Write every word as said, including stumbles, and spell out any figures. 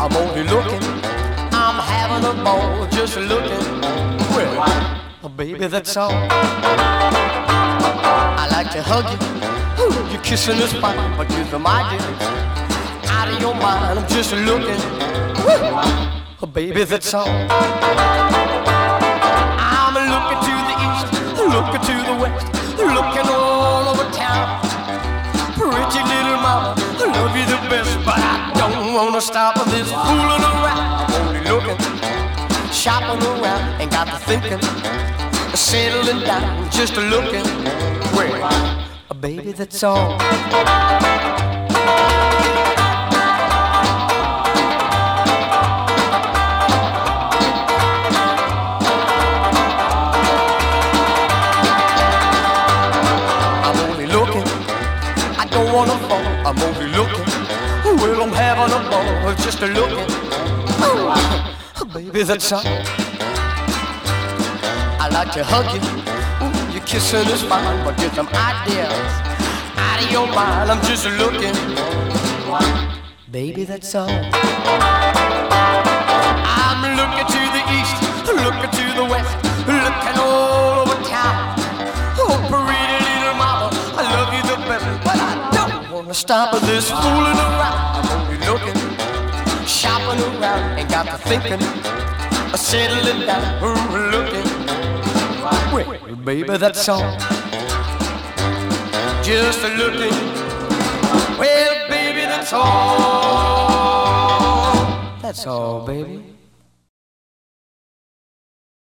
I'm only looking. I'm having a ball just looking. Well, oh, baby, that's all. I like to hug you. Ooh, you're kissing is fine, but you're the my dear. Out of your mind, I'm just looking. Oh, baby, that's all. I'm looking to the east, looking to the west, looking all over town. Pretty little mama, I love you the best, but I don't wanna stop this fooling around. I'm only looking, shopping around, ain't got to thinking, settling down, just looking. Well, baby, that's all. Don't wanna fall, I'm only looking. Well, I'm having a ball, just a looking. Oh, baby, that's all. I like to hug you. Ooh, your kissing is fine, but get some ideas out of your mind. I'm just looking. Baby, that's all. I'm looking to the east, looking to the west, looking all over town. Oh, pretty little mama, I love you the best, but I don't wanna stop this fooling around. I'm only looking, shopping around, ain't got to thinking, settling down, looking. Well, baby, that's all. Just looking. Well, baby, that's all. That's all, baby.